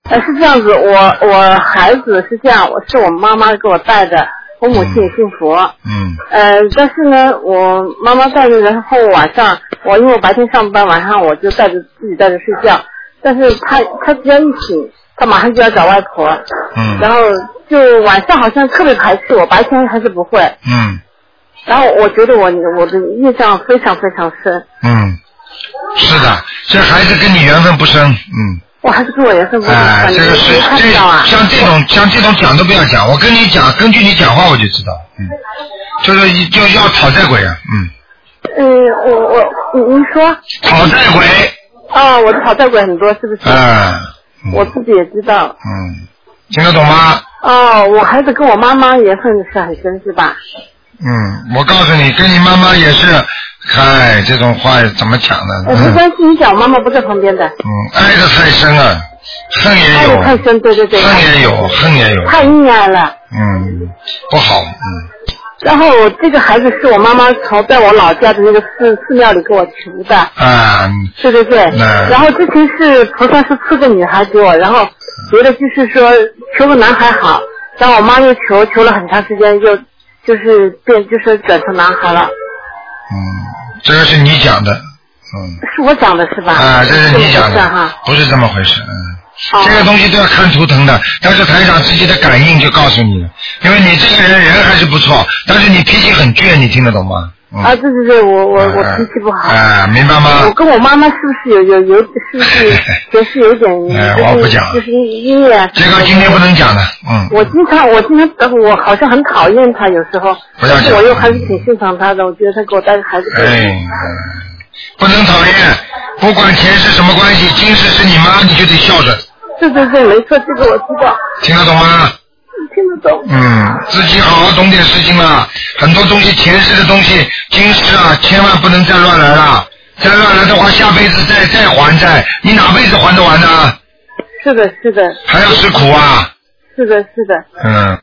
是这样子，我孩子是这样，是我妈妈给我带的，我母亲也信佛。但是呢，我妈妈带着，然后晚上因为我白天上班，晚上我就自己带着睡觉。但是他只要一醒，他马上就要找外婆。然后就晚上好像特别排斥我，白天还是不会。然后我觉得我的业障非常非常深。 是的，这孩子跟你缘分不深。 我还是跟我缘分不深。 这个是像这种讲都不要讲，我跟你讲，根据你讲话我就知道。就要讨债鬼啊。 您说。 讨债鬼。 我的讨债鬼很多，是不是？我自己也知道。 听得懂吗？ 我孩子跟我妈妈缘分是很深，是吧？ 我告诉你，跟你妈妈也是，这种话怎么讲呢？ 没关系，你讲，我妈妈不在旁边的。 爱得太深了，恨也有。 爱得太深，对。 恨也有。 太溺爱了。 不好。 然后这个孩子是我妈妈在我老家的那个寺庙里给我求的。对。然后之前是菩萨是赐个女孩给我，然后觉得就是说求个男孩好，然后我妈又求了很长时间，就是转成男孩了。 这个是你讲的。 是我讲的是吧？ 这是你讲的，不是这么回事。这个东西都要看图腾的，但是台长自己的感应就告诉你了，因为你这个人还是不错，但是你脾气很倔，你听得懂吗？ 对，我脾气不好。 明白吗？ 我跟我妈妈是不是有是不是也是有点我不讲， 就是因为这个今天不能讲的。 我经常我好像很讨厌他，有时候，但是我又还是挺欣赏他的，我觉得他给我带个孩子。 不能讨厌，不管前世什么关系，今世是你妈，你就得孝顺。 对，没错，这个我知道。 听得懂吗？ 听得懂。 自己好好懂点事情了，很多东西前世的东西，今世千万不能再乱来了，再乱来的话，下辈子再还债，你哪辈子还得完呢？ 是的。 还要吃苦啊。 是的。